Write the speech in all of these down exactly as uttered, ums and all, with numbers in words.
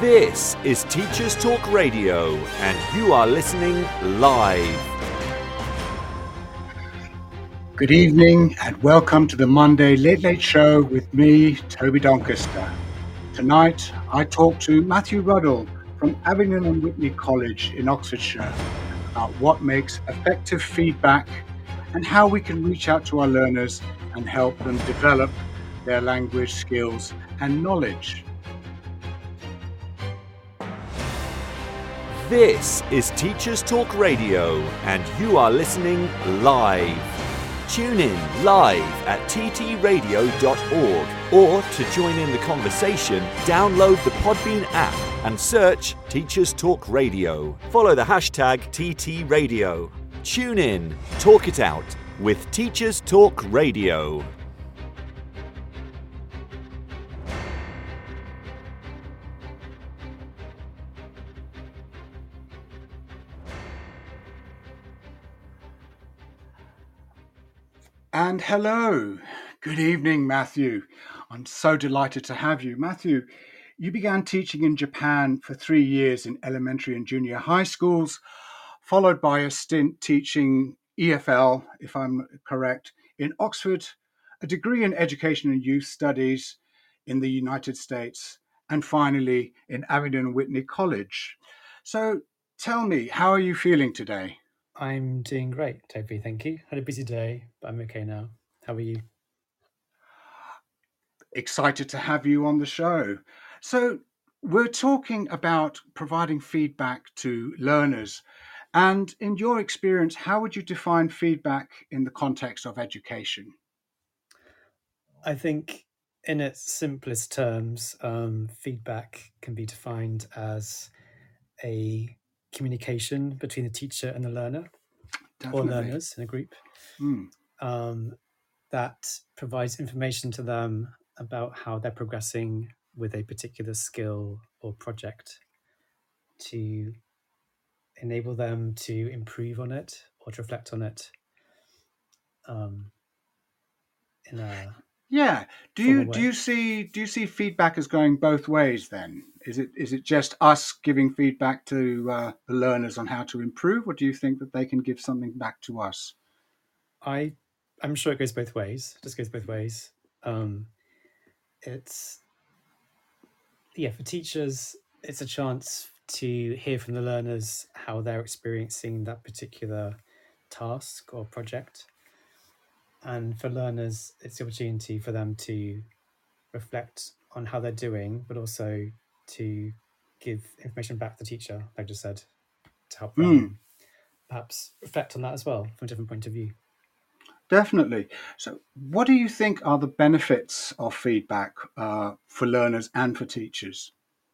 This is Teachers Talk Radio, and you are listening live. Good evening and welcome to the Monday Late Late Show with me, Toby Doncaster. Tonight, I talk to Matthew Ruddle from Abingdon and Whitney College in Oxfordshire about what makes effective feedback and how we can reach out to our learners and help them develop their language skills and knowledge. This is Teachers Talk Radio, and you are listening live. Tune in live at t t radio dot org, or to join in the conversation, download the Podbean app and search Teachers Talk Radio. Follow the hashtag T T Radio. Tune in, talk it out with Teachers Talk Radio. And hello, good evening, Matthew. I'm so delighted to have you. Matthew, you began teaching in Japan for three years in elementary and junior high schools, followed by a stint teaching E F L, if I'm correct, in Oxford, a degree in education and youth studies in the United States, and finally in Abingdon and Whitney College. So tell me, how are you feeling today? I'm doing great, Toby, thank you. Had a busy day, but I'm okay now. How are you? Excited to have you on the show. So we're talking about providing feedback to learners. And in your experience, how would you define feedback in the context of education? I think in its simplest terms, um, feedback can be defined as a communication between the teacher and the learner, Definitely. or learners in a group, Mm. um, that provides information to them about how they're progressing with a particular skill or project to enable them to improve on it or to reflect on it um, in a Yeah. Do formal you do way. you see do you see feedback as going both ways then? Is it is it just us giving feedback to uh, the learners on how to improve, or do you think that they can give something back to us? I I'm sure it goes both ways. It just goes both ways. Um, it's yeah, for teachers, it's a chance to hear from the learners how they're experiencing that particular task or project. And for learners, it's the opportunity for them to reflect on how they're doing, but also to give information back to the teacher, like I just said, to help them Mm. perhaps reflect on that as well from a different point of view. Definitely. So, what do you think are the benefits of feedback uh, for learners and for teachers?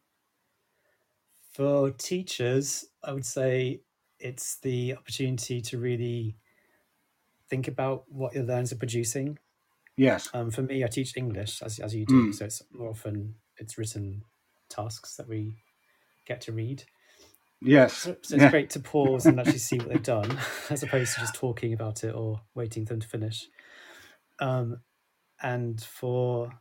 For teachers, I would say it's the opportunity to really think about what your learners are producing. Yes. Um, for me, I teach English, as, as you do, Mm. so it's more often it's written tasks that we get to read. Yes. So, so it's Yeah. great to pause and actually see what they've done, as opposed to just talking about it or waiting for them to finish. Um, and for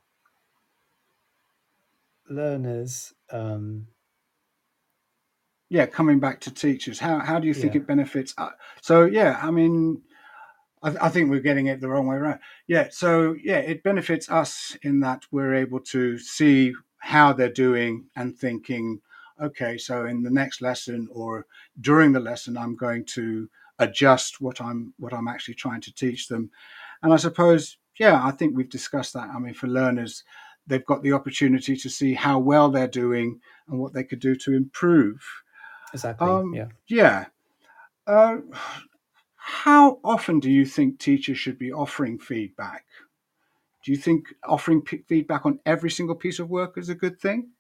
learners, um, Yeah. Coming back to teachers, how how do you think yeah, it benefits? Uh, so yeah, I mean, I, I think we're getting it the wrong way around. Yeah. So yeah, it benefits us in that we're able to see how they're doing and thinking, okay, so in the next lesson or during the lesson, I'm going to adjust what I'm what I'm actually trying to teach them. And I suppose, yeah, I think we've discussed that. I mean, for learners, they've got the opportunity to see how well they're doing and what they could do to improve. exactly, Um, yeah. yeah. Uh, how often do you think teachers should be offering feedback? Do you think offering p- feedback on every single piece of work is a good thing?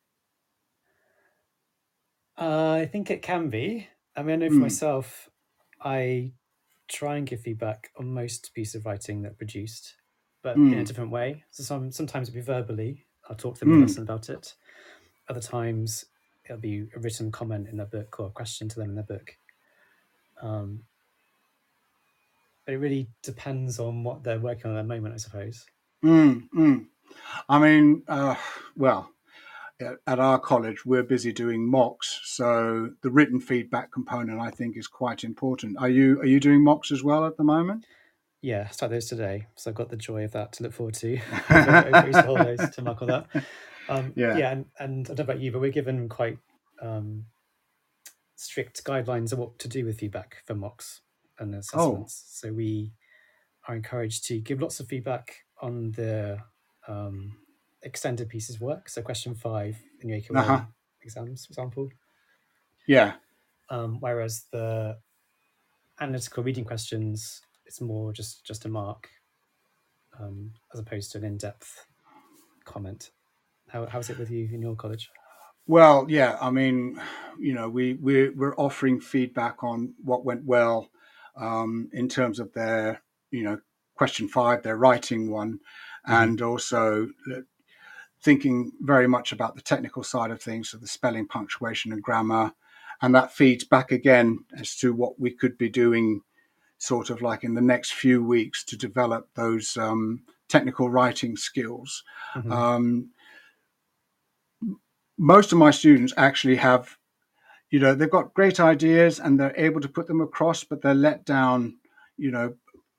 Uh, I think it can be. I mean, I know for Hmm. myself, I try and give feedback on most pieces of writing that are produced, but in a Hmm. different way. So some sometimes it'll be verbally. I'll talk to them in Hmm. the lesson about it. Other times it'll be a written comment in their book or a question to them in their book. Um, but it really depends on what they're working on at that moment, I suppose. Hmm. Hmm. I mean, uh, well, at at our college, we're busy doing mocks, so the written feedback component, I think, is quite important. Are you are you doing mocks as well at the moment? Yeah, I start those today, so I've got the joy of that to look forward to over, over Easter holidays to mark all that. Um, Yeah. yeah, and, and I don't know about you, but we're given quite um, strict guidelines of what to do with feedback for mocks and Oh, assessments. So we are encouraged to give lots of feedback on the um, extended pieces of work. So question five in your A Q A uh-huh. exams, for example. Yeah. Um, whereas the analytical reading questions, it's more just just a mark, um, as opposed to an in-depth comment. How how's it with you in your college? Well, yeah. I mean, you know, we we're we're offering feedback on what went well um, in terms of their, you know, question five, their writing one, Mm-hmm. and also uh, thinking very much about the technical side of things, so the spelling, punctuation, and grammar, and that feeds back again as to what we could be doing, sort of like in the next few weeks, to develop those um, technical writing skills. Mm-hmm. Um, most of my students actually have, you know, they've got great ideas and they're able to put them across, but they're let down, you know,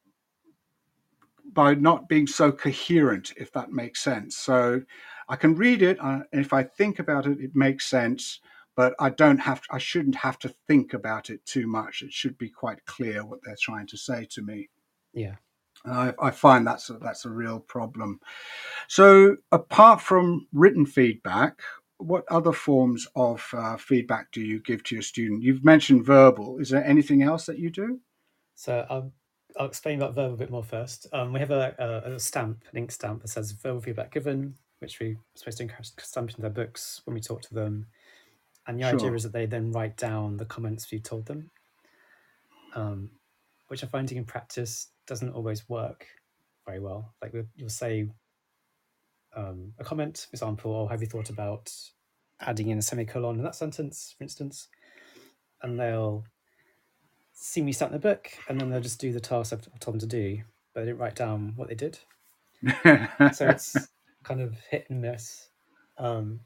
by not being so coherent, if that makes sense. So I can read it, uh, and if I think about it, it makes sense, but I don't have to, I shouldn't have to think about it too much. It should be quite clear what they're trying to say to me. Yeah. And I, I find that's a, that's a real problem. So apart from written feedback, what other forms of uh, feedback do you give to your student? You've mentioned verbal. Is there anything else that you do? So I'll, I'll explain about verbal a bit more first. Um, we have a, a, a stamp, an ink stamp that says verbal feedback given, which we're supposed to encourage stamp into their books when we talk to them. And the idea Sure. is that they then write down the comments we told them, um, which I'm finding in practice doesn't always work very well. Like we'll, you'll say um, a comment, for example, or have you thought about adding in a semicolon in that sentence, for instance? And they'll see me stamp the book, and then they'll just do the task I've told them to do, but they didn't write down what they did. So it's kind of hit and miss. Um,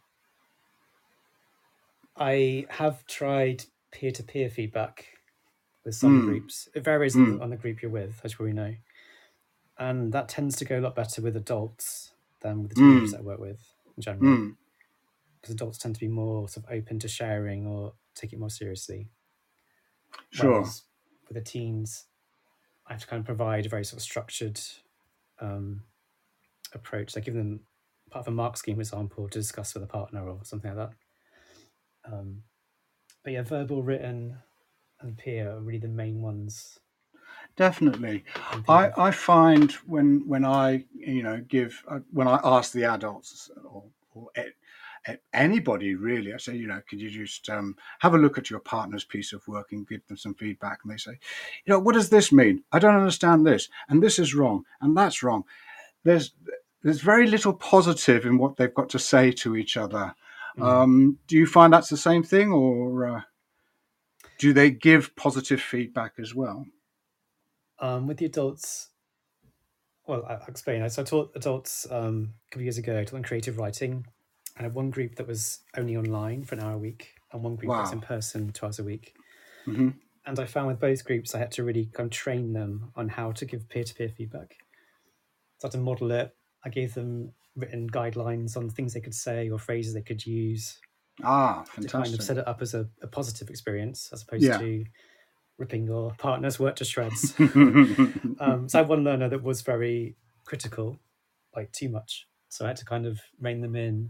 I have tried peer-to-peer feedback with some Mm, groups. It varies on the, mm, on the group you're with, as you probably know. And that tends to go a lot better with adults than with the teenagers mm, that I work with in general. mm. Because adults tend to be more sort of open to sharing or take it more seriously. Sure. Whereas with the teens, I have to kind of provide a very sort of structured um, approach. Like give them part of a mark scheme, for example, to discuss with a partner or something like that. Um, but yeah, verbal, written, and peer are really the main ones Definitely. I can think I, of. I find when when I, you know, give, uh, when I ask the adults or, or a- a- anybody really, I say, you know, could you just um, have a look at your partner's piece of work and give them some feedback? And they say, you know, what does this mean? I don't understand this. And this is wrong. And that's wrong. There's there's very little positive in what they've got to say to each other. Mm. Um, do you find that's the same thing, or uh, do they give positive feedback as well? Um, with the adults, well, I- I'll explain. So I taught adults um, a couple of years ago, I taught them creative writing. I had one group that was only online for an hour a week, and one group that was in Wow. person two hours a week. Hmm. And I found with both groups, I had to really kind of train them on how to give peer-to-peer feedback. So I had to model it. I gave them written guidelines on things they could say or phrases they could use Ah, to kind of fantastic. set it up as a, a positive experience as opposed Yeah. to ripping your partner's work to shreds. um, so I had one learner that was very critical, like too much. So I had to kind of rein them in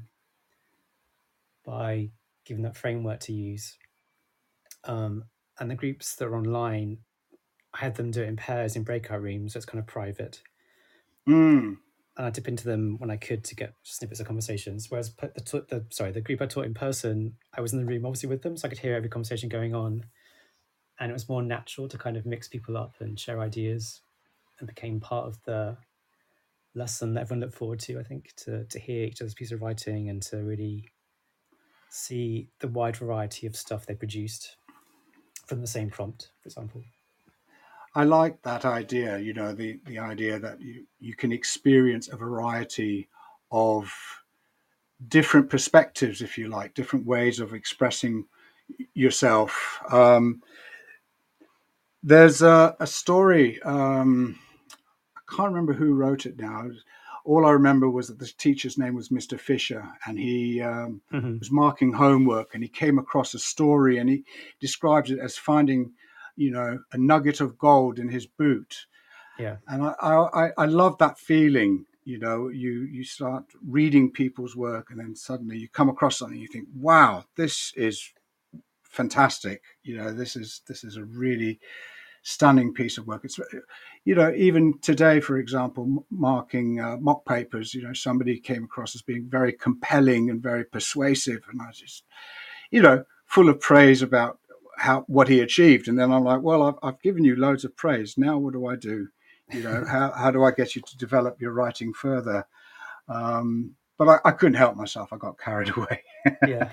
by giving that framework to use. Um, and the groups that are online, I had them do it in pairs in breakout rooms, so it's kind of private. Mm. And I dip into them when I could to get snippets of conversations. Whereas the, the sorry, the group I taught in person, I was in the room obviously with them, so I could hear every conversation going on, and it was more natural to kind of mix people up and share ideas, and became part of the lesson that everyone looked forward to. I think to to hear each other's piece of writing and to really see the wide variety of stuff they produced from the same prompt, for example. I like that idea, you know, the, the idea that you, you can experience a variety of different perspectives, if you like, different ways of expressing yourself. Um, there's a, a story. Um, I can't remember who wrote it now. All I remember was that the teacher's name was Mister Fisher, and he um, Mm-hmm. was marking homework, and he came across a story, and he described it as finding, you know, a nugget of gold in his boot. Yeah. And I, I, I love that feeling. You know, you you start reading people's work, and then suddenly you come across something. You think, "Wow, this is fantastic." You know, this is this is a really stunning piece of work. It's, you know, even today, for example, marking uh, mock papers. You know, somebody came across as being very compelling and very persuasive, and I just, you know, full of praise about how what he achieved. And then I'm like, well, I've, I've given you loads of praise. Now, what do I do? You know, how how do I get you to develop your writing further? Um, but I, I couldn't help myself. I got carried away. Yeah.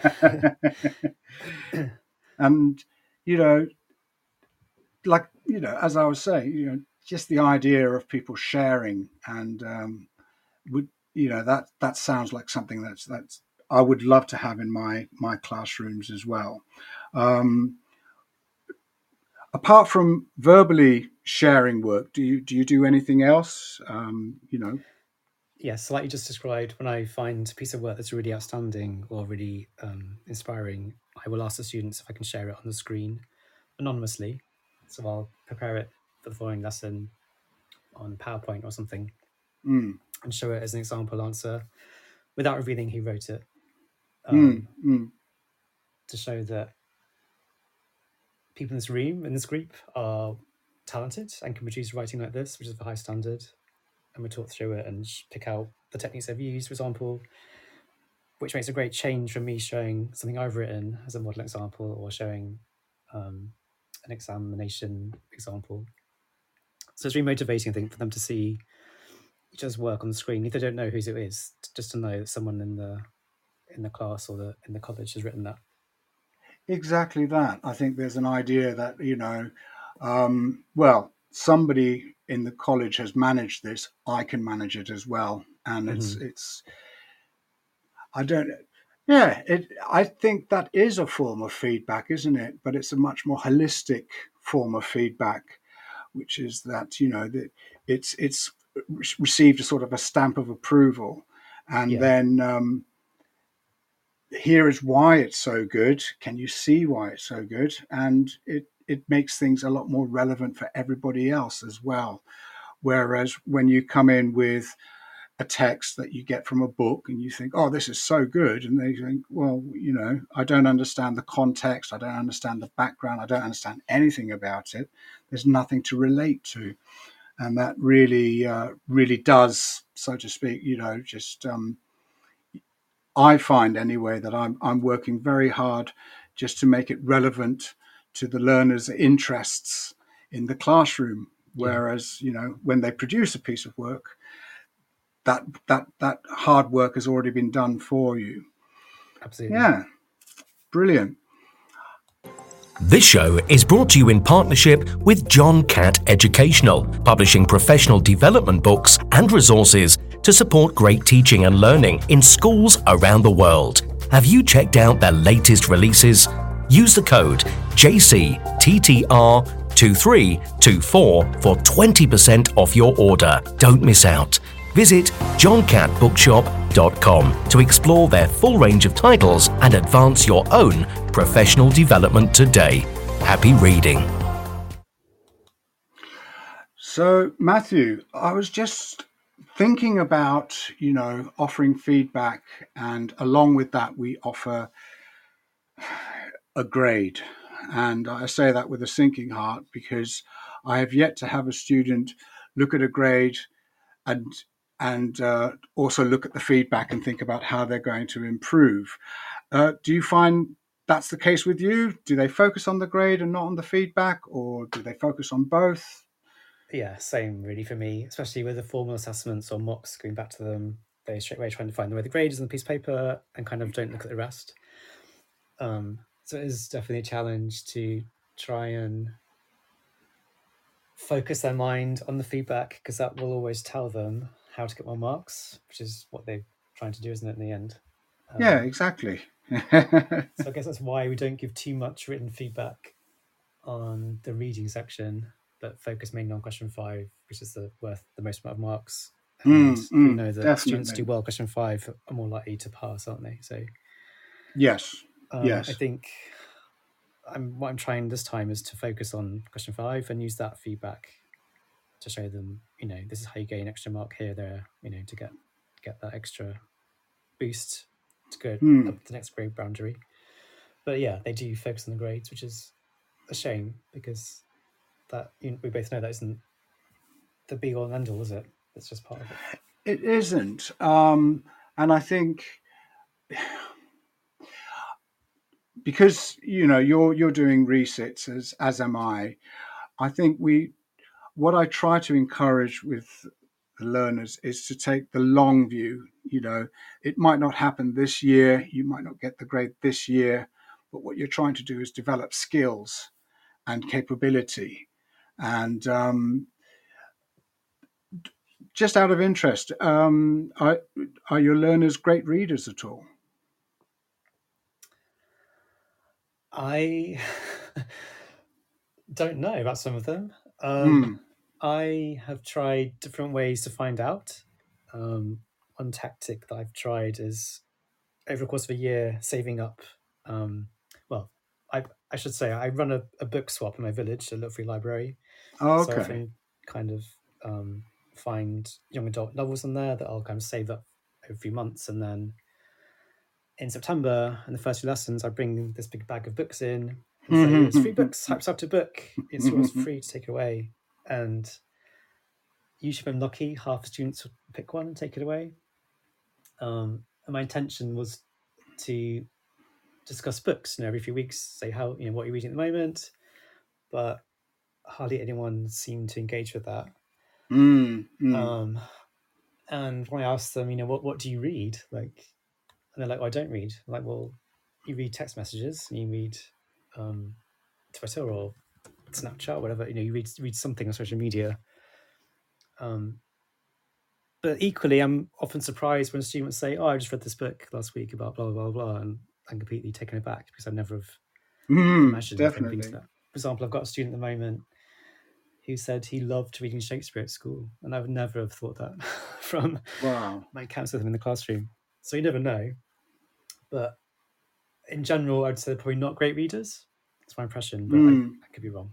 And, you know, like, you know, as I was saying, you know, just the idea of people sharing and um, would, you know, that that sounds like something that's that's I would love to have in my my classrooms as well. Um, apart from verbally sharing work, do you do you do anything else? Um, you know, Yes, like you just described, when I find a piece of work that's really outstanding or really um, inspiring, I will ask the students if I can share it on the screen anonymously. So I'll prepare it for the following lesson on PowerPoint or something mm, and show it as an example answer without revealing who wrote it, mm, um, mm, to show that people in this room, in this group, are talented and can produce writing like this, which is of a high standard. And we talk through it and pick out the techniques they've used, for example, which makes a great change from me showing something I've written as a model example or showing um, an examination example. So it's really motivating, I think, for them to see each other's work on the screen, if they don't know whose it is, just to know that someone in the in the class or the in the college has written that. exactly that. I think there's an idea that, you know, um, well, somebody in the college has managed this. I can manage it as well, and it's Mm-hmm. it's I don't. Yeah, it. I think that is a form of feedback, isn't it? But it's a much more holistic form of feedback, which is that, you know, that it's it's received a sort of a stamp of approval, and Yeah, then um, here is why it's so good. Can you see why it's so good? And it it makes things a lot more relevant for everybody else as well. Whereas when you come in with a text that you get from a book and you think, oh, this is so good. And they think, well, you know, I don't understand the context. I don't understand the background. I don't understand anything about it. There's nothing to relate to. And that really, uh, really does, so to speak, you know, just, um, I find anyway that I'm, I'm working very hard just to make it relevant to the learner's interests in the classroom. yeah, Whereas, you know, when they produce a piece of work, that that that hard work has already been done for you. absolutely. Yeah, brilliant. This show is brought to you in partnership with John Catt Educational, publishing professional development books and resources to support great teaching and learning in schools around the world. Have you checked out their latest releases? Use the code J C T T R two three two four for twenty percent off your order. Don't miss out. Visit john catt bookshop dot com to explore their full range of titles and advance your own professional development today. Happy reading. So, Matthew, I was just thinking about, you know, offering feedback, and along with that, we offer a grade. And I say that with a sinking heart because I have yet to have a student look at a grade and and uh, also look at the feedback and think about how they're going to improve. Uh, do you find that's the case with you? Do they focus on the grade and not on the feedback, or do they focus on both? Yeah, same really for me, especially with the formal assessments or mocks, going back to them, they straight away trying to find where the grade is on the piece of paper and kind of don't look at the rest. Um, so it is definitely a challenge to try and focus their mind on the feedback, because that will always tell them how to get more marks, which is what they're trying to do, isn't it, in the end? Um, yeah, exactly. so I guess that's why we don't give too much written feedback on the reading section, but focus mainly on question five, which is the worth the most amount of marks. And Mm, we mm, know that definitely. students do well question five are more likely to pass, aren't they? So Yes, um, yes. I think I'm what I'm trying this time is to focus on question five and use that feedback to show them, you know, this is how you gain extra mark here, there, you know, to get get that extra boost to go Mm. up the next grade boundary. But yeah, they do focus on the grades, which is a shame because that, you know, we both know that isn't the be all and end all, is it? It's just part of it. It isn't, um, and I think because you know you're you're doing resits as as am I. I think we what I try to encourage with the learners is to take the long view. You know, it might not happen this year, you might not get the grade this year, but what you're trying to do is develop skills and capability. And um, just out of interest, um, are, are your learners great readers at all? I don't know about some of them. Um, Mm. I have tried different ways to find out. Um, one tactic that I've tried is over the course of a year saving up. Um, well, I I should say I run a, a book swap in my village, a little free library. Oh, So I okay. often kind of um, find young adult novels in there that I'll kind of save up over a few months, and then in September, in the first few lessons, I bring this big bag of books in and say, "It's free books. Hype up to book. It's yours for free to take away." And usually, if I'm lucky, half the students will pick one and take it away. Um, and my intention was to discuss books, you know, every few weeks, say how, you know, what you're reading at the moment, but hardly anyone seemed to engage with that. Mm, mm. Um, and when I asked them, you know, what what do you read? Like, and they're like, "Oh, I don't read." I'm like, well, you read text messages, and you read um, Twitter or Snapchat, or whatever. You know, you read read something on social media. Um, but equally, I'm often surprised when students say, "Oh, I just read this book last week about blah blah blah blah," and I'm completely taken aback because I've never have Mm, imagined anything definitely. to that. For example, I've got a student at the moment who said he loved reading Shakespeare at school, and I would never have thought that from Wow. my encounters with him in the classroom. So you never know. But in general, I'd say they're probably not great readers. That's my impression, but Mm. I, I could be wrong.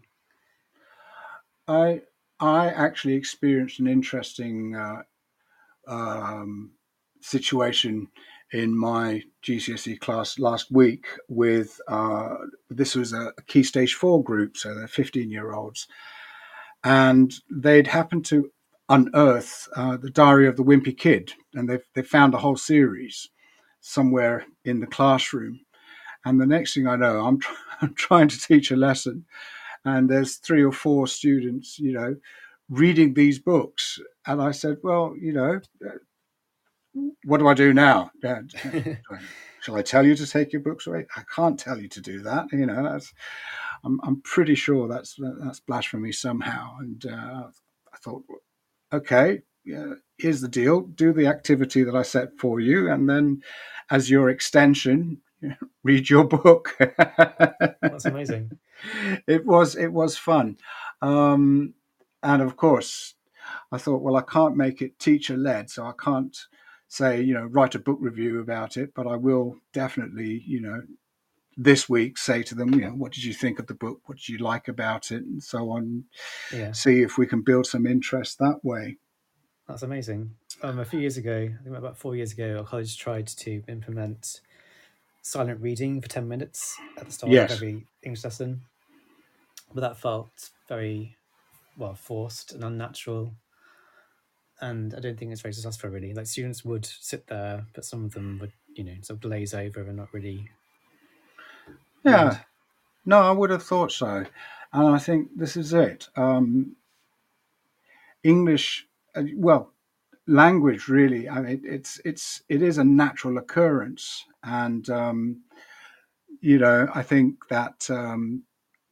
I I actually experienced an interesting uh, um, situation in my G C S E class last week with uh, this was a key stage four group, so they're fifteen year olds, and they'd happened to unearth uh, the Diary of the Wimpy Kid, and they they found a whole series somewhere in the classroom. And the next thing I know, I'm, try- I'm trying to teach a lesson, and there's three or four students, you know, reading these books. And I said, well, you know, what do I do now? Dad? Shall I tell you to take your books away? I can't tell you to do that. You know, that's I'm I'm pretty sure that's that's blasphemy somehow. And uh, I thought, okay, yeah, here's the deal: do the activity that I set for you, and then, as your extension, read your book. That's amazing. It was it was fun, um, and of course, I thought, well, I can't make it teacher led, so I can't say, you know, write a book review about it, but I will definitely, you know, this week say to them, you know, what did you think of the book? What did you like about it? And so on. Yeah. See if we can build some interest that way. That's amazing. Um, a few years ago, I think about four years ago, our college tried to implement silent reading for ten minutes at the start Yes. of every English lesson. But that felt very, well, forced and unnatural. And I don't think it's very successful, really. Like, students would sit there, but some of them would, you know, sort of glaze over and not really Yeah. read. No, I would have thought so. And I think this is it. Um, English, uh, well, language really. I mean, it's it's it is a natural occurrence, and um, you know, I think that um,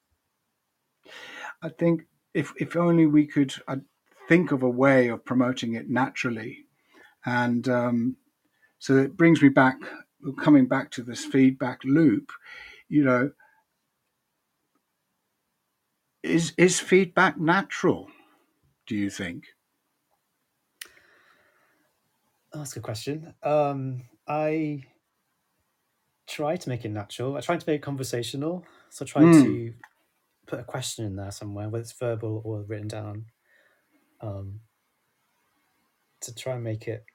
I think if if only we could uh, think of a way of promoting it naturally, and um, so it brings me back coming back to this feedback loop, you know, is is feedback natural, do you think? Oh, that's a good question. Um, I try to make it natural. I try to make it conversational. So I try Mm, to put a question in there somewhere, whether it's verbal or written down, um, to try and make it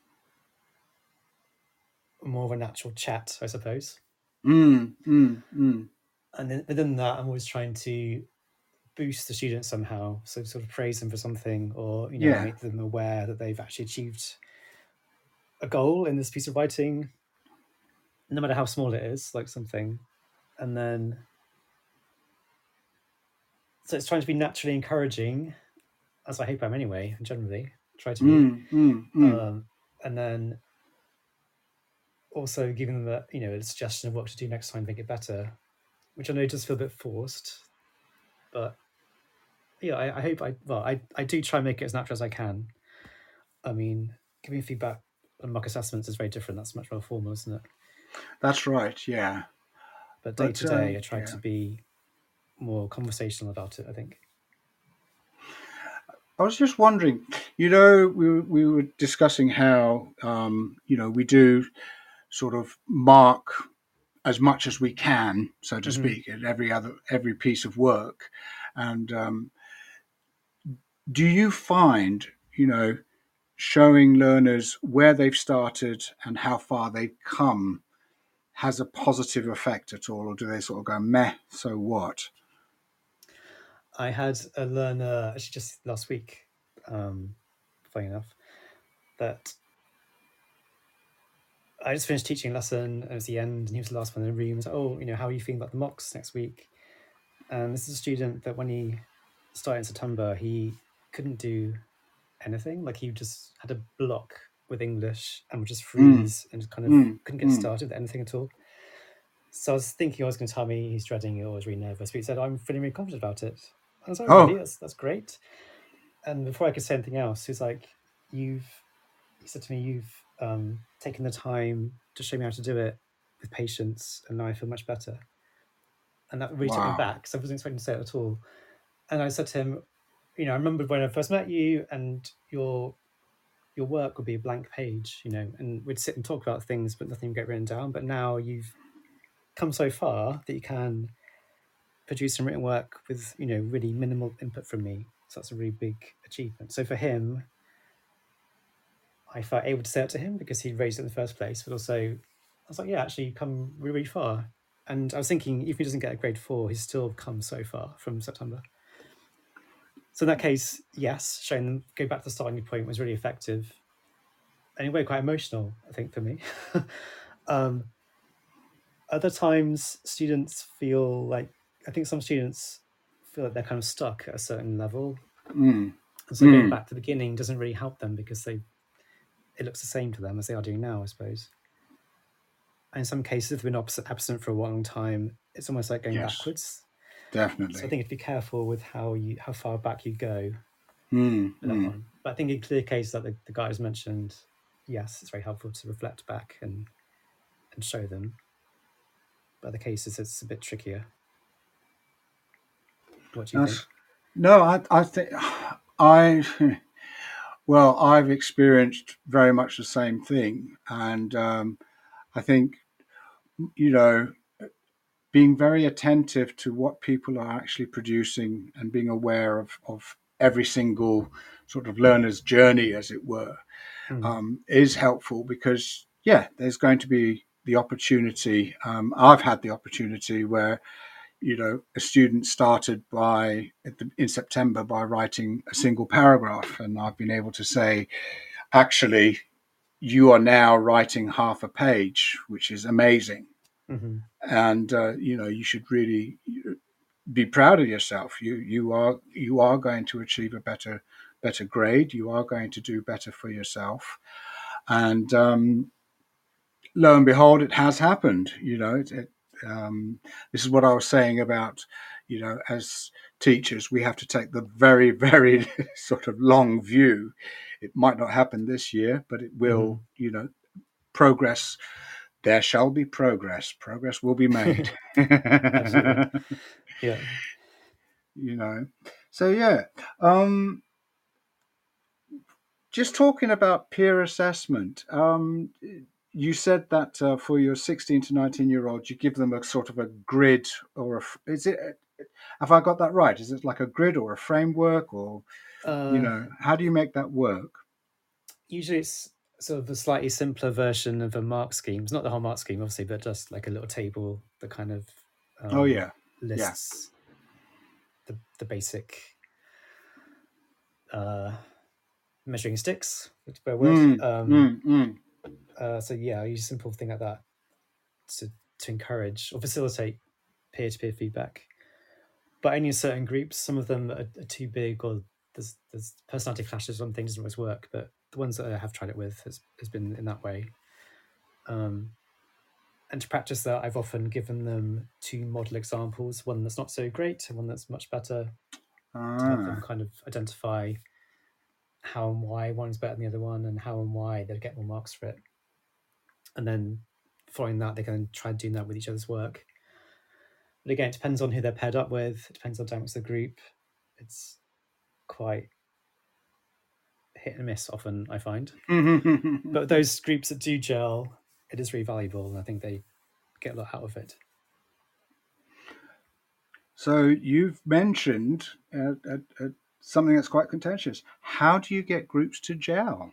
more of a natural chat, I suppose. mm, mm, mm. And then within that, I'm always trying to boost the students somehow. So sort of praise them for something, or you know, Yeah. make them aware that they've actually achieved a goal in this piece of writing, no matter how small it is, like something. And then, so it's trying to be naturally encouraging, as I hope I'm anyway, generally try to be. Mm, mm, mm. Um, and then also giving them that, you know, a suggestion of what to do next time to make it better, which I know does feel a bit forced, but yeah, I, I hope I, well, I, I do try and make it as natural as I can. I mean, giving feedback on mock assessments is very different. That's much more formal, isn't it? That's right. Yeah. But day But to day, um, I try yeah. to be more conversational about it, I think. I was just wondering, you know, we were- we were discussing how um, you know, we do sort of mark as much as we can, so to Mhm. speak, at every other every piece of work. And um, do you find, you know, showing learners where they've started and how far they've come has a positive effect at all, or do they sort of go, meh, so what? I had a learner actually just last week, um, funny enough, that I just finished teaching a lesson, and it was the end, and he was the last one in the room. He was like, oh, you know, how are you feeling about the mocks next week? And this is a student that when he started in September, he couldn't do anything. Like he just had a block with English and would just freeze and just kind of Mm, couldn't get mm. started with anything at all. So I was thinking he was going to tell me he's dreading it or was really nervous, but he said, I'm feeling really confident about it. I was like, oh, Oh, really? That's, that's great. And before I could say anything else, he's like, you've, he said to me, you've um, taken the time to show me how to do it with patience, and now I feel much better. And that really took me wow. back, because I wasn't expecting to say it at all. And I said to him, you know, I remember when I first met you, and your your work would be a blank page, you know, and we'd sit and talk about things, but nothing would get written down. But now you've come so far that you can produce some written work with, you know, really minimal input from me. So that's a really big achievement. So for him, I felt able to say it to him because he raised it in the first place, but also I was like, yeah, actually you've come really, really far. And I was thinking, even if he doesn't get a grade four, he's still come so far from September. So in that case, yes, showing them, go back to the starting point was really effective. And in a way, quite emotional, I think, for me. um, other times, students feel like, I think some students feel like they're kind of stuck at a certain level. Mm, And so going mm. back to the beginning doesn't really help them because they it looks the same to them as they are doing now, I suppose. And in some cases, if they've been absent, absent for a long time, it's almost like going Yes, backwards. definitely. So I think you have to be careful with how you how far back you go Mm, with that mm. one. But I think in clear case like the, the guy has mentioned, yes, it's very helpful to reflect back and and show them. But other cases, it's a bit trickier. What do you That's, think? no, I, I think I, well, I've experienced very much the same thing. And um, I think, you know, being very attentive to what people are actually producing and being aware of, of every single sort of learner's journey, as it were, Mm. um, is helpful because, yeah, there's going to be the opportunity. Um, I've had the opportunity where, you know, a student started by the, in September by writing a single paragraph, and I've been able to say, actually, you are now writing half a page, which is amazing. Mm-hmm. And uh, you know, you should really be proud of yourself. You you are you are going to achieve a better better grade. You are going to do better for yourself. And um, lo and behold, it has happened. You know, it, it, um, this is what I was saying about, you know, as teachers, we have to take the very, very sort of long view. It might not happen this year, but it will, Mm-hmm. you know, progress there shall be progress. Progress will be made. Absolutely. Yeah. You know, so yeah. Um, just talking about peer assessment. Um, you said that uh, for your sixteen to nineteen year olds, you give them a sort of a grid, or a, is it? Have I got that right? Is it like a grid or a framework, or you Uh, know, how do you make that work? usually it's sort of a slightly simpler version of a mark scheme. It's not the whole mark scheme, obviously, but just like a little table that kind of um, Oh yeah, lists the the basic uh, measuring sticks, which is a word. Mm, Um, mm, mm. uh, so yeah, I use a simple thing like that to to encourage or facilitate peer to peer feedback. But only in certain groups. Some of them are, are too big, or there's there's personality clashes. One thing doesn't always work, but the ones that I have tried it with has has been in that way. Um, and to practice that, I've often given them two model examples: one that's not so great, and one that's much better, to help them Ah, kind of identify how and why one's better than the other one, and how and why they'll get more marks for it. And then following that, they can try doing that with each other's work. But again, it depends on who they're paired up with. It depends on the dynamics of the group. It's quite hit and miss often, I find. But those groups that do gel, it is really valuable, and I think they get a lot out of it. so you've mentioned uh, uh, uh, something that's quite contentious. How do you get groups to gel?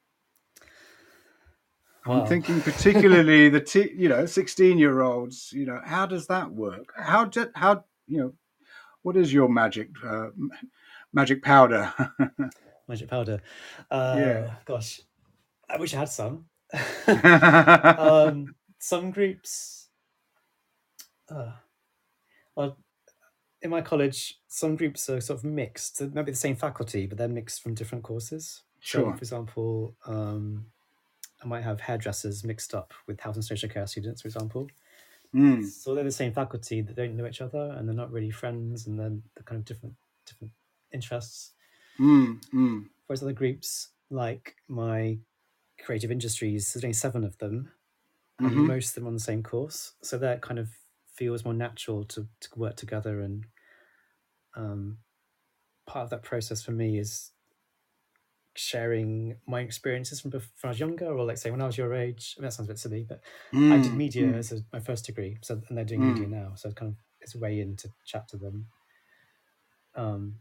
I'm Wow. thinking particularly the t- you know sixteen year olds. You know, how does that work? How do, how you know what is your magic uh, magic powder? Magic powder. Uh, Yeah. Gosh, I wish I had some. um, um, some groups, uh, well, in my college, some groups are sort of mixed. They might be the same faculty, but they're mixed from different courses. So, Sure. for example, um, I might have hairdressers mixed up with health and social care students, for example. Mm, So they're the same faculty that don't know each other, and they're not really friends, and then they're kind of different different interests. mm, mm. Whereas other groups, like my creative industries, there's only seven of them, and Mm-hmm. most of them on the same course. So that kind of feels more natural to, to work together. And um, part of that process for me is sharing my experiences from before I was younger, or like say when I was your age. I mean, that sounds a bit silly, but Mm, I did media mm, as a, my first degree, so and they're doing mm. media now, so it's kind of it's a way in to chat to them. Um,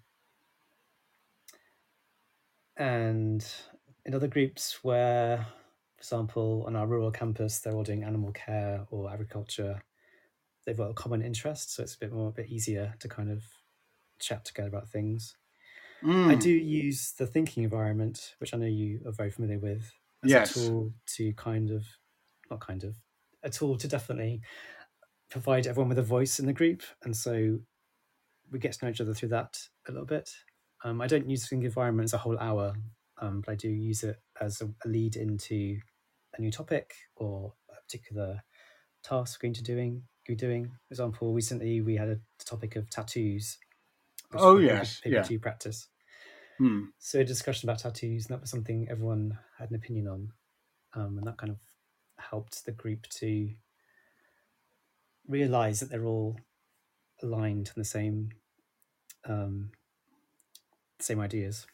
and in other groups where, for example, on our rural campus, they're all doing animal care or agriculture, they've got a common interest, so it's a bit more, a bit easier to kind of chat together about things. Mm. I do use the thinking environment, which I know you are very familiar with, as Yes. a tool to kind of, not kind of, a tool to definitely provide everyone with a voice in the group. And so we get to know each other through that a little bit. Um, I don't use the thinking environment as a whole hour, um, but I do use it as a, a lead into a new topic or a particular task we're going to doing. We're doing. For example, recently we had a topic of tattoos, which Oh is yes. people Yeah. do practice. Hmm. So a discussion about tattoos, and that was something everyone had an opinion on, um, and that kind of helped the group to realize that they're all aligned in the same um, same ideas.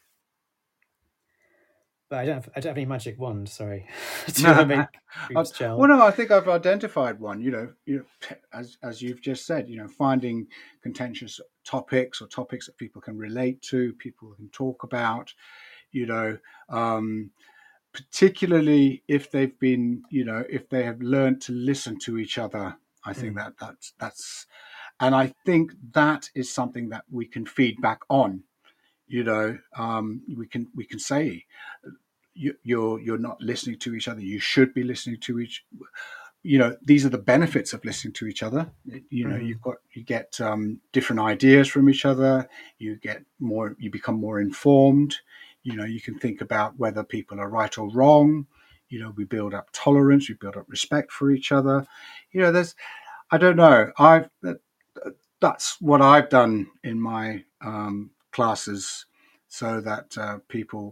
But I don't have I don't have any magic wand. Sorry, to make groups gel. Well, no, I think I've identified one. You know, you know, as as you've just said, you know, finding contentious topics or topics that people can relate to, people can talk about. You know, um, particularly if they've been, you know, if they have learned to listen to each other. I think Mm. that that's that's, and I think that is something that we can feed back on. You know, um, we can we can say you, you're you're not listening to each other. You should be listening to each. You know, these are the benefits of listening to each other. You know, Mhm. you've got you get um, different ideas from each other. You get more. You become more informed. You know, you can think about whether people are right or wrong. You know, we build up tolerance. We build up respect for each other. You know, there's. I don't know. I've. That's what I've done in my um, classes, so that uh, people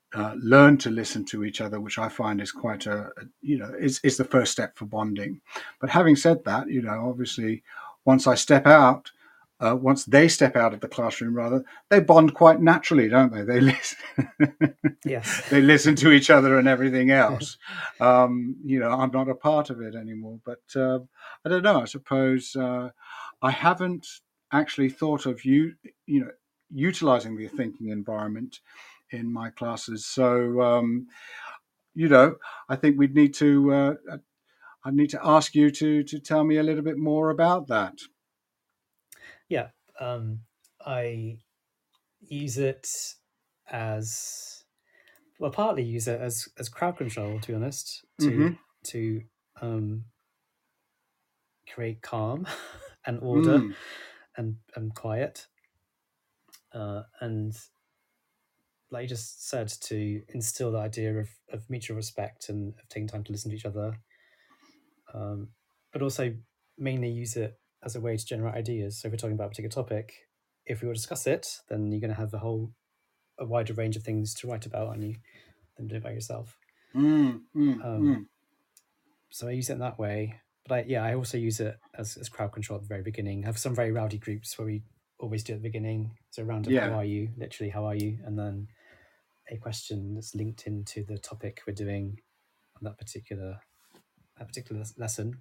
uh, learn to listen to each other, which I find is quite a, a you know, is, is the first step for bonding. But having said that, you know, obviously, once I step out, uh, once they step out of the classroom, rather, they bond quite naturally, don't they? They listen, Yes. they listen to each other and everything else. um, you know, I'm not a part of it anymore, but uh, I don't know. I suppose uh, I haven't actually thought of you, you know, utilizing the thinking environment in my classes. So, um, you know, I think we'd need to. Uh, I need to ask you to to tell me a little bit more about that. Yeah, um, I use it as well. Partly use it as as crowd control, to be honest, to Mm-hmm. to um, create calm and order Mm. and and quiet, uh, and like you just said, to instill the idea of of mutual respect and of taking time to listen to each other, um, but also mainly use it as a way to generate ideas. So if we're talking about a particular topic, if we will discuss it, then you're going to have a whole a wider range of things to write about, and you than do it by yourself. Mm, mm, Um, mm. so I use it in that way. But I, yeah, I also use it as, as crowd control at the very beginning. I have some very rowdy groups where we always do it at the beginning. So round up, Yeah. how are you? Literally, how are you? And then a question that's linked into the topic we're doing on that particular that particular lesson.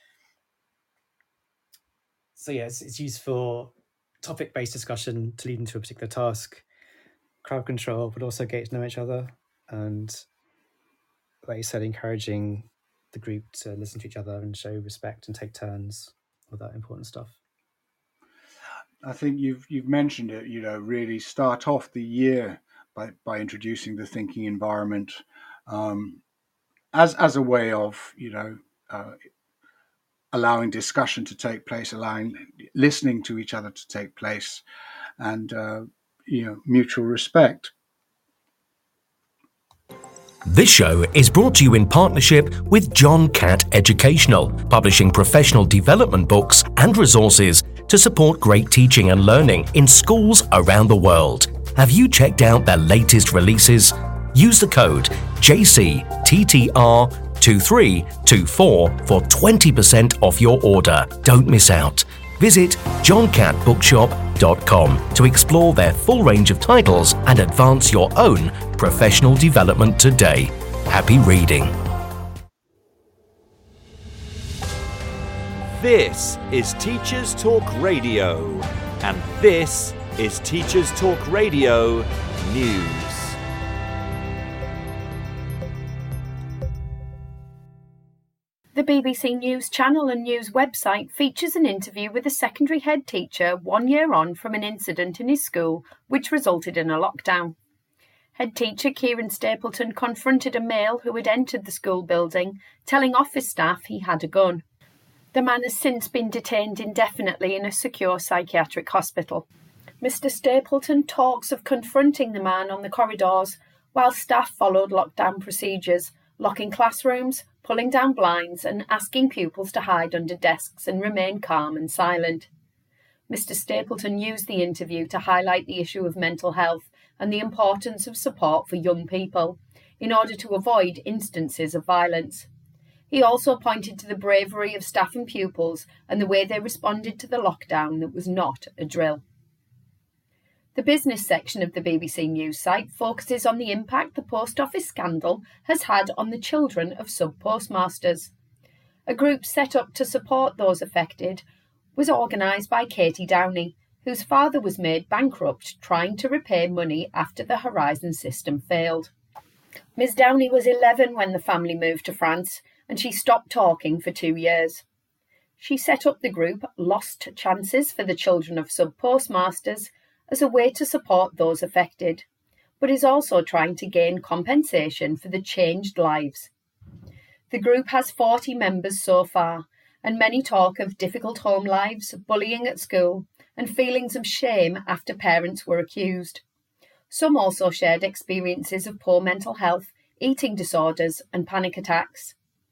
So yeah, it's, it's used for topic-based discussion to lead into a particular task, crowd control, but also get to know each other. And like you said, encouraging the group to listen to each other and show respect and take turns, all that important stuff. I think you've you've mentioned it. You know, really start off the year by by introducing the thinking environment um, as as a way of you know uh, allowing discussion to take place, allowing listening to each other to take place, and uh, you know mutual respect. This show is brought to you in partnership with John Catt Educational, publishing professional development books and resources to support great teaching and learning in schools around the world. Have you checked out their latest releases? Use the code J C T T R two three two four for twenty percent off your order. Don't miss out. Visit john catt bookshop dot com to explore their full range of titles and advance your own professional development today. Happy reading. This is Teachers Talk Radio, and this is Teachers Talk Radio News. The B B C News channel and news website features an interview with a secondary head teacher one year on from an incident in his school which resulted in a lockdown. Head teacher Kieran Stapleton confronted a male who had entered the school building, telling office staff he had a gun. The man has since been detained indefinitely in a secure psychiatric hospital. Mister Stapleton talks of confronting the man on the corridors while staff followed lockdown procedures, locking classrooms, pulling down blinds and asking pupils to hide under desks and remain calm and silent. Mister Stapleton used the interview to highlight the issue of mental health and the importance of support for young people in order to avoid instances of violence. He also pointed to the bravery of staff and pupils and the way they responded to the lockdown that was not a drill. The business section of the B B C News site focuses on the impact the post office scandal has had on the children of sub-postmasters. A group set up to support those affected was organised by Katie Downey, whose father was made bankrupt trying to repay money after the Horizon system failed. Miz Downey was eleven when the family moved to France, and she stopped talking for two years. She set up the group Lost Chances for the Children of Sub-Postmasters as a way to support those affected, but is also trying to gain compensation for the changed lives. The group has forty members so far, and many talk of difficult home lives, bullying at school, and feelings of shame after parents were accused. Some also shared experiences of poor mental health, eating disorders, and panic attacks.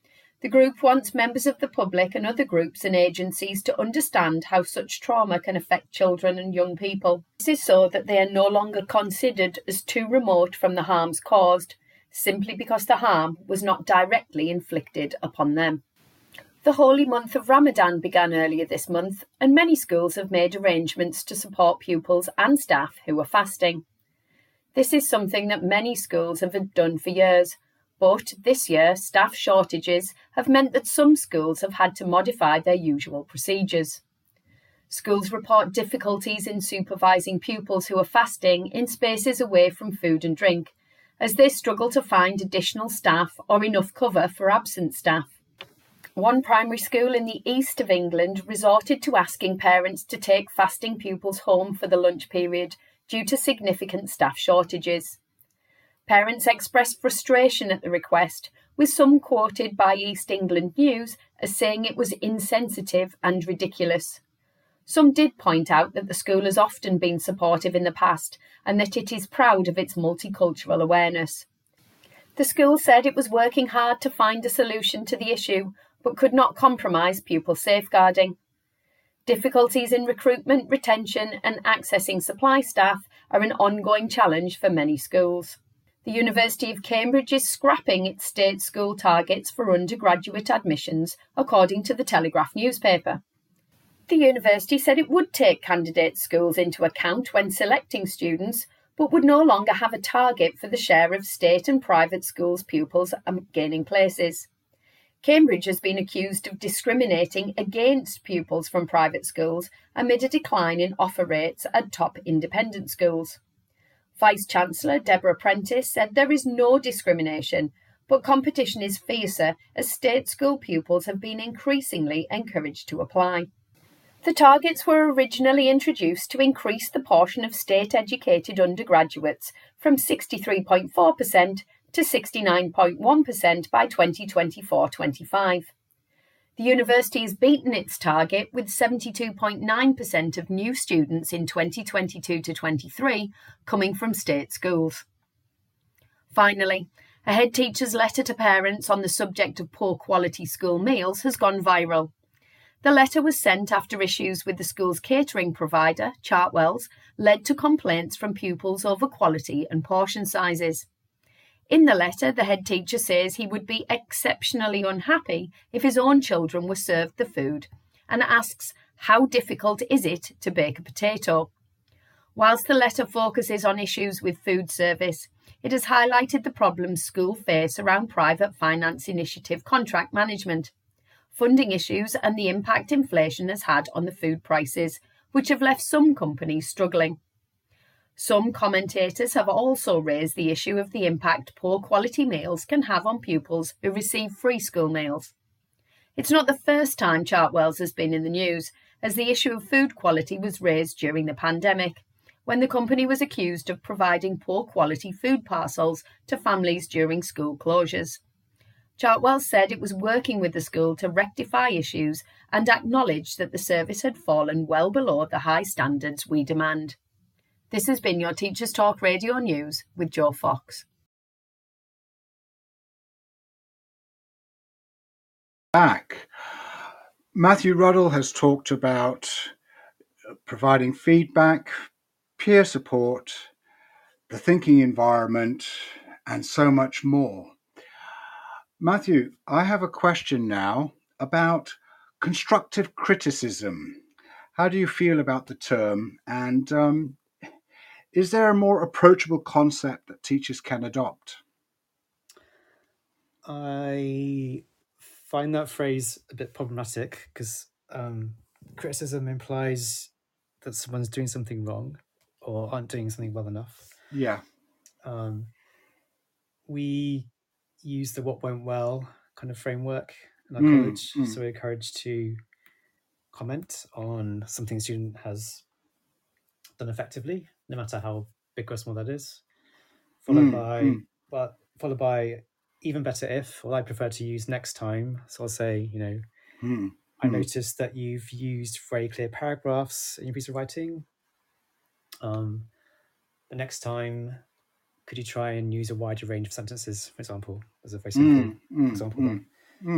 The group wants members of the public and other groups and agencies to understand how such trauma can affect children and young people. This is so that they are no longer considered as too remote from the harms caused, simply because the harm was not directly inflicted upon them. The holy month of Ramadan began earlier this month, and many schools have made arrangements to support pupils and staff who are fasting. This is something that many schools have done for years, but this year staff shortages have meant that some schools have had to modify their usual procedures. Schools report difficulties in supervising pupils who are fasting in spaces away from food and drink, as they struggle to find additional staff or enough cover for absent staff. One primary school in the east of England resorted to asking parents to take fasting pupils home for the lunch period due to significant staff shortages. Parents expressed frustration at the request, with some quoted by East England News as saying it was insensitive and ridiculous. Some did point out that the school has often been supportive in the past and that it is proud of its multicultural awareness. The school said it was working hard to find a solution to the issue, but could not compromise pupil safeguarding. Difficulties in recruitment, retention and accessing supply staff are an ongoing challenge for many schools. The University of Cambridge is scrapping its state school targets for undergraduate admissions, according to the Telegraph newspaper. The university said it would take candidate schools into account when selecting students, but would no longer have a target for the share of state and private schools pupils gaining places. Cambridge has been accused of discriminating against pupils from private schools amid a decline in offer rates at top independent schools. Vice-Chancellor Deborah Prentice said there is no discrimination, but competition is fiercer as state school pupils have been increasingly encouraged to apply. The targets were originally introduced to increase the portion of state-educated undergraduates from sixty-three point four percent to sixty-nine point one percent by twenty twenty-four twenty-five. The university has beaten its target with seventy-two point nine percent of new students in twenty twenty-two to twenty-three coming from state schools. Finally, a head teacher's letter to parents on the subject of poor quality school meals has gone viral. The letter was sent after issues with the school's catering provider, Chartwells, led to complaints from pupils over quality and portion sizes. In the letter, the head teacher says he would be exceptionally unhappy if his own children were served the food and asks, how difficult is it to bake a potato? Whilst the letter focuses on issues with food service, it has highlighted the problems schools face around private finance initiative contract management, funding issues and the impact inflation has had on the food prices, which have left some companies struggling. Some commentators have also raised the issue of the impact poor quality meals can have on pupils who receive free school meals. It's not the first time Chartwells has been in the news, as the issue of food quality was raised during the pandemic, when the company was accused of providing poor quality food parcels to families during school closures. Chartwells said it was working with the school to rectify issues and acknowledged that the service had fallen well below the high standards we demand. This has been your Teachers Talk Radio News with Joe Fox. Back. Matthew Ruddle has talked about providing feedback, peer support, the thinking environment, and so much more. Matthew, I have a question now about constructive criticism. How do you feel about the term? And um, is there a more approachable concept that teachers can adopt? I find that phrase a bit problematic because um, criticism implies that someone's doing something wrong or aren't doing something well enough. Yeah. Um, we use the what went well kind of framework in our Mm, college. mm. So we're encouraged to comment on something a student has done effectively, no matter how big or small that is. Followed Mm, by, mm. well, followed by even better if, or I prefer to use next time. So I'll say, you know, Mm, I mm. noticed that you've used very clear paragraphs in your piece of writing. Um, the next time, could you try and use a wider range of sentences, for example, as a very simple Mm, mm, example mm, there. mm.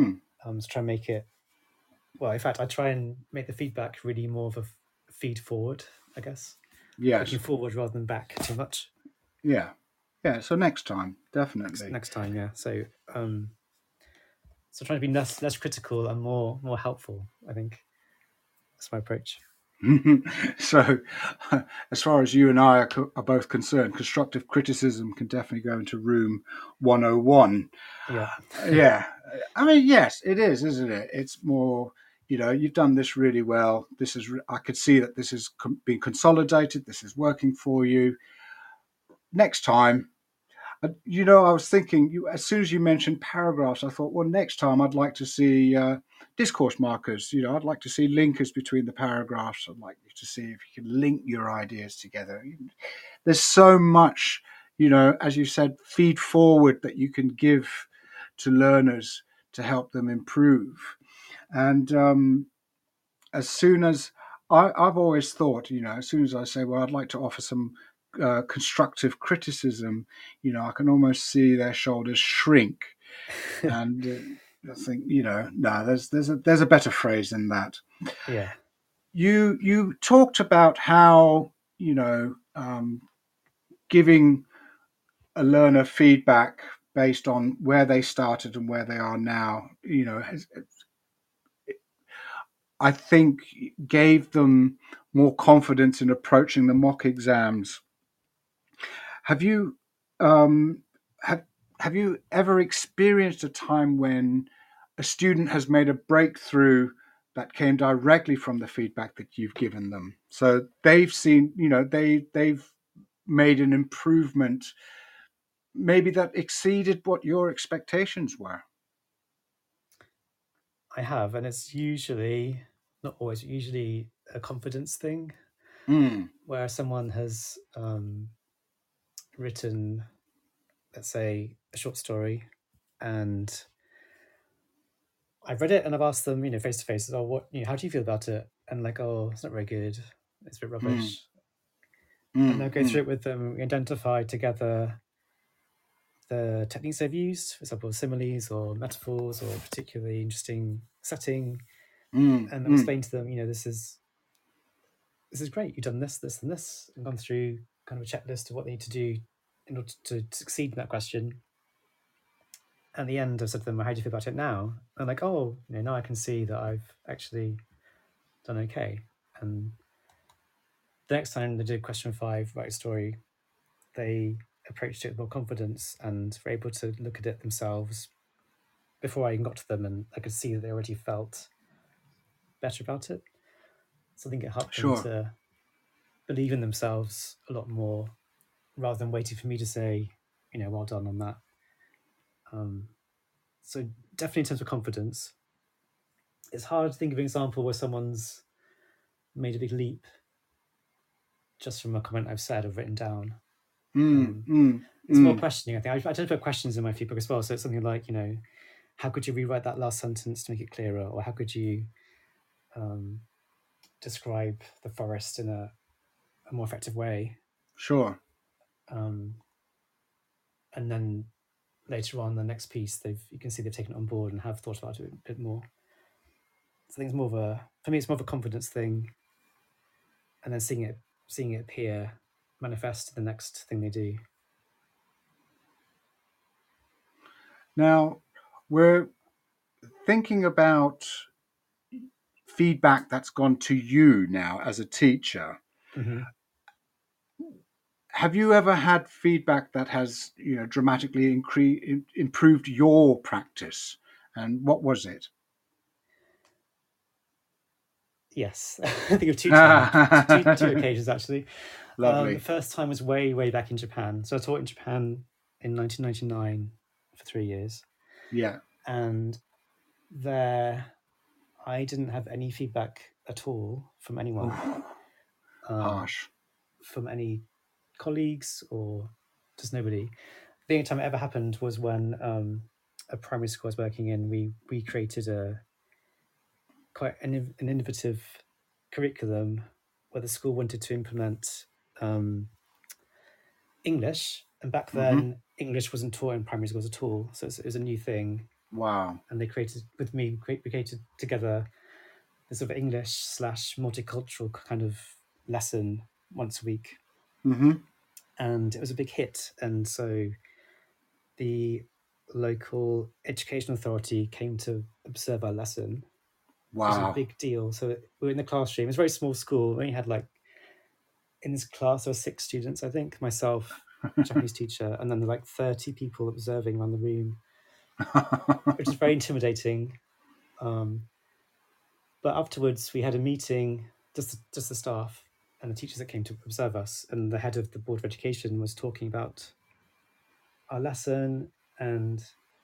um, to try and make it, well, in fact, I try and make the feedback really more of a f- feed forward, I guess. Yes. Looking forward rather than back too much. Yeah. Yeah. So next time, definitely. Next time, yeah. So, um, so trying to be less less critical and more more helpful. I think that's my approach. So, as far as you and I are, co- are both concerned, constructive criticism can definitely go into room one oh one. Yeah. Yeah. I mean, yes, it is, isn't it? It's more, you know, you've done this really well. This is, re- I could see that this has com- been consolidated. This is working for you. Next time, uh, you know, I was thinking, you, as soon as you mentioned paragraphs, I thought, well, next time I'd like to see uh, discourse markers. You know, I'd like to see linkers between the paragraphs. I'd like you to see if you can link your ideas together. There's so much, you know, as you said, feed forward that you can give to learners to help them improve. And um, as soon as I, I've always thought, you know, as soon as I say, well, I'd like to offer some uh, constructive criticism, you know, I can almost see their shoulders shrink. And uh, I think, you know, no, there's there's a there's a better phrase than that. Yeah. You you talked about how, you know, um, giving a learner feedback based on where they started and where they are now, you know, has, I think gave them more confidence in approaching the mock exams. Have you um, have have you ever experienced a time when a student has made a breakthrough that came directly from the feedback that you've given them? So they've seen, you know, they they've made an improvement, maybe that exceeded what your expectations were. I have, and it's usually not always, usually a confidence thing, Mm. where someone has um, written, let's say, a short story, and I've read it and I've asked them, you know, face to face, oh, what, you know, how do you feel about it? And like, oh, it's not very good. It's a bit rubbish. Mm. And I'll go Mm. through it with them. We identify together the techniques they've used, for example, similes or metaphors or particularly interesting setting, Mm. and I'll explain to them, you know, this is this is great. You've done this, this, and this, and gone through kind of a checklist of what they need to do in order to succeed in that question. At the end, I've said to them, well, how do you feel about it now? And like, oh, you know, now I can see that I've actually done okay. And the next time they did question five, write a story, they approached it with more confidence and were able to look at it themselves before I even got to them, and I could see that they already felt better about it. So I think it helped Sure. them to believe in themselves a lot more, rather than waiting for me to say, you know, well done on that. Um, so definitely in terms of confidence, it's hard to think of an example where someone's made a big leap just from a comment I've said or written down. Mm. Um, Mm. it's mm. more questioning, I think. I, I tend to put questions in my feedback as well. So it's something like, you know, how could you rewrite that last sentence to make it clearer? Or how could you um, describe the forest in a, a more effective way? Sure. Um, and then later on, the next piece, they've you can see they've taken it on board and have thought about it a bit more. So I think it's more of a, for me, it's more of a confidence thing, and then seeing it, seeing it appear, manifest the next thing they do. Now, we're thinking about feedback that's gone to you now as a teacher. Mm-hmm. Have you ever had feedback that has, you know, dramatically incre- improved your practice? And what was it? Yes, I think of two times, two, two occasions actually. Lovely. Um, the first time was way, way back in Japan. So I taught in Japan in nineteen ninety-nine for three years. Yeah. And there, I didn't have any feedback at all from anyone. Um, Harsh. From any colleagues or just nobody. The only time it ever happened was when um, a primary school I was working in, we we created a quite an, an innovative curriculum where the school wanted to implement um, English, and back then mm-hmm. English wasn't taught in primary schools at all, so it was a new thing. Wow. And they created, with me, we created together this sort of English slash multicultural kind of lesson once a week. Mm-hmm. And it was a big hit. And so the local education authority came to observe our lesson. Wow. It was a big deal. So we were in the classroom. It was a very small school. We only had like, in this class, there were six students, I think, myself, Japanese teacher, and then there were like thirty people observing around the room, which is very intimidating. Um, but afterwards, we had a meeting, just, just the staff and the teachers that came to observe us. And the head of the Board of Education was talking about our lesson. And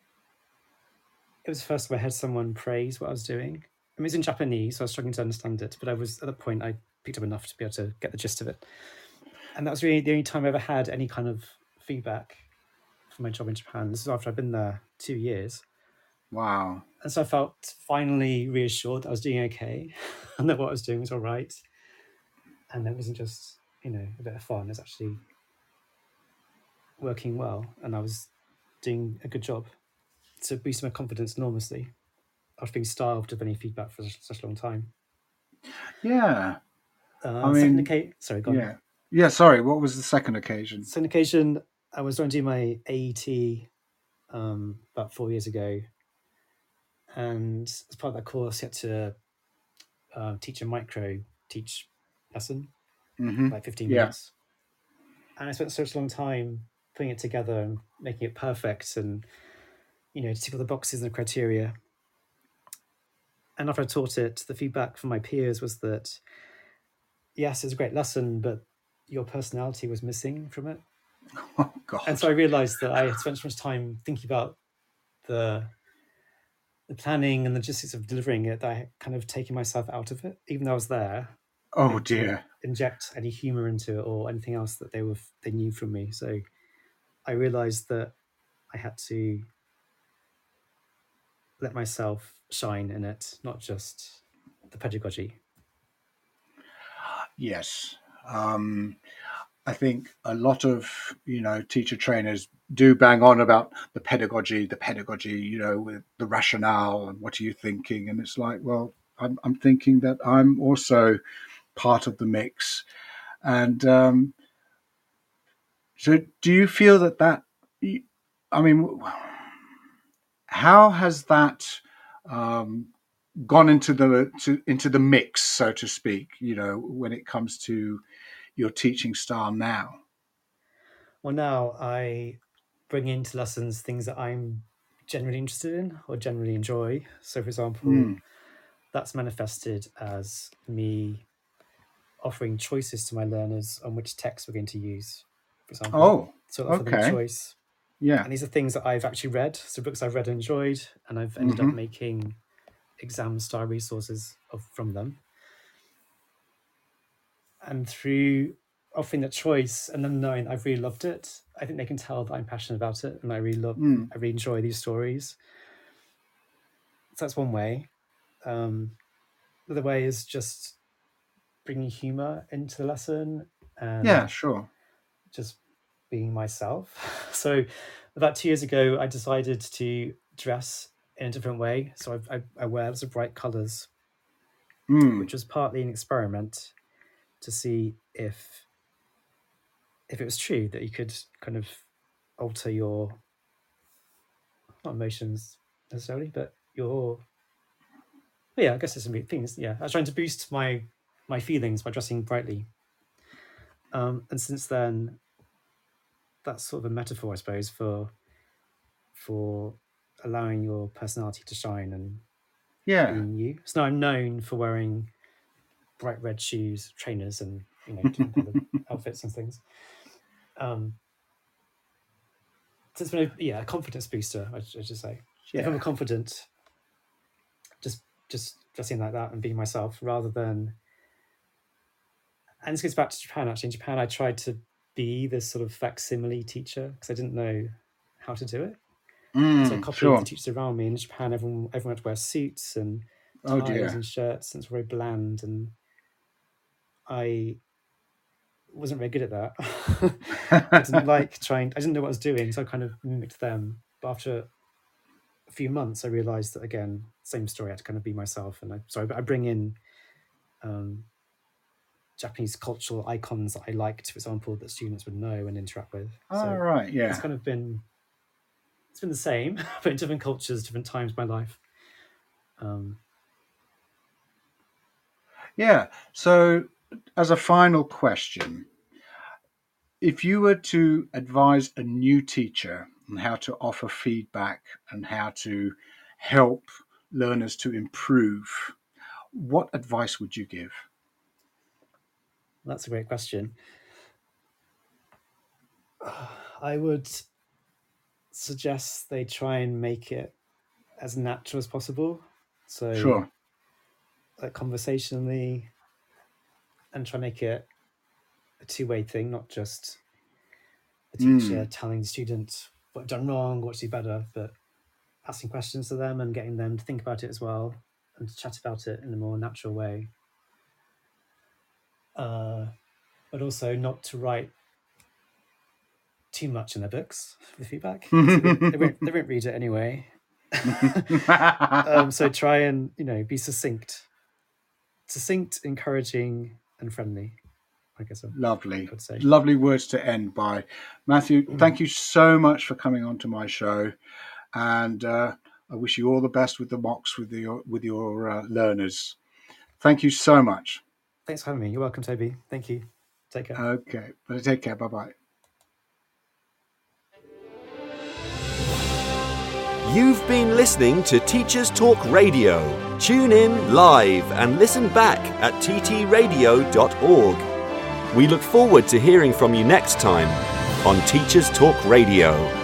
it was the first time I heard someone praise what I was doing. I mean, it was in Japanese, so I was struggling to understand it. But I was, at that point, I picked up enough to be able to get the gist of it. And that was really the only time I ever had any kind of feedback for my job in Japan. This is after I'd been there two years. Wow. And so I felt finally reassured that I was doing okay and that what I was doing was all right. And it wasn't just, you know, a bit of fun. It was actually working well and I was doing a good job. So it boosted my confidence enormously. I was being starved of any feedback for such, such a long time. Yeah. Uh, I second mean, occasion, sorry, go on. yeah. Yeah, sorry. What was the second occasion? Second occasion, I was going to do my A E T um, about four years ago. And as part of that course, you had to uh, teach a micro teach lesson, Mm-hmm. like fifteen Yeah. minutes. And I spent such a long time putting it together and making it perfect and, you know, to tick all the boxes and the criteria. And after I taught it, the feedback from my peers was that, yes, it's a great lesson, but your personality was missing from it. Oh, God. And so I realized that I had spent so much time thinking about the the planning and logistics of delivering it that I had kind of taken myself out of it, even though I was there. Oh, to dear. Inject any humor into it or anything else that they were they knew from me. So I realized that I had to let myself shine in it, not just the pedagogy. Yes. Um, I think a lot of, you know, teacher trainers do bang on about the pedagogy, the pedagogy, you know, with the rationale and what are you thinking? And it's like, well, I'm, I'm thinking that I'm also part of the mix. And um, so do you feel that that, I mean, how has that um, gone into the to, into the mix, so to speak, you know, when it comes to your teaching style now? Well, now I bring into lessons things that I'm generally interested in or generally enjoy. So, for example, Mm. that's manifested as me offering choices to my learners on which text we're going to use, for example. Oh, so I offer them a okay. choice. Yeah. And these are things that I've actually read, so books I've read and enjoyed, and I've ended Mhm. up making exam-style resources of, from them. And through offering that choice and them knowing I've really loved it, I think they can tell that I'm passionate about it and I really love, Mm. I really enjoy these stories. So that's one way. Um, the other way is just bringing humor into the lesson and Yeah, sure. just being myself. So about two years ago, I decided to dress in a different way. So I, I, I wear lots of bright colors, Mm. which was partly an experiment to see if if it was true that you could kind of alter your, not emotions necessarily, but your, but yeah, I guess there's some things. Yeah, I was trying to boost my my feelings by dressing brightly. Um, and since then, that's sort of a metaphor, I suppose, for for allowing your personality to shine and Yeah. being you. So now I'm known for wearing bright red shoes, trainers, and you know different colored outfits and things. Um, so it's been a, yeah, a confidence booster, I, I should say. If I'm Yeah. confident, just just dressing like that and being myself, rather than. And this goes back to Japan. Actually, in Japan, I tried to be this sort of facsimile teacher because I didn't know how to do it. Mm. So I copied Sure. the teachers around me. In Japan, everyone everyone had to wear suits and Oh, ties dear. and shirts, and it's very bland. And I wasn't very good at that. I didn't like trying. I didn't know what I was doing, so I kind of mimicked them. But after few months, I realized that, again, same story, I had to kind of be myself. And I, so I, I bring in um, Japanese cultural icons that I liked, for example, that students would know and interact with. Oh, so right, yeah. It's kind of been, it's been the same, but in different cultures, different times of my life. Um, yeah. So as a final question, if you were to advise a new teacher on how to offer feedback and how to help learners to improve, what advice would you give? That's a great question. I would suggest they try and make it as natural as possible. So, Sure. Like conversationally, and try and make it a two-way thing, not just the teacher mm. telling the student what I've done wrong, what to do better, but asking questions to them and getting them to think about it as well and to chat about it in a more natural way. Uh, but also not to write too much in their books for the feedback. they, won't, they, won't, they won't read it anyway. um, so try and, you know, be succinct. Succinct, encouraging, and friendly. I guess I Lovely. would say. Lovely words to end by. Matthew, mm. thank you so much for coming on to my show. And uh, I wish you all the best with the mocks with your, with your uh, learners. Thank you so much. Thanks for having me. You're welcome, Toby. Thank you. Take care. Okay. But take care. Bye-bye. You've been listening to Teachers Talk Radio. Tune in live and listen back at t t radio dot org. We look forward to hearing from you next time on Teachers Talk Radio.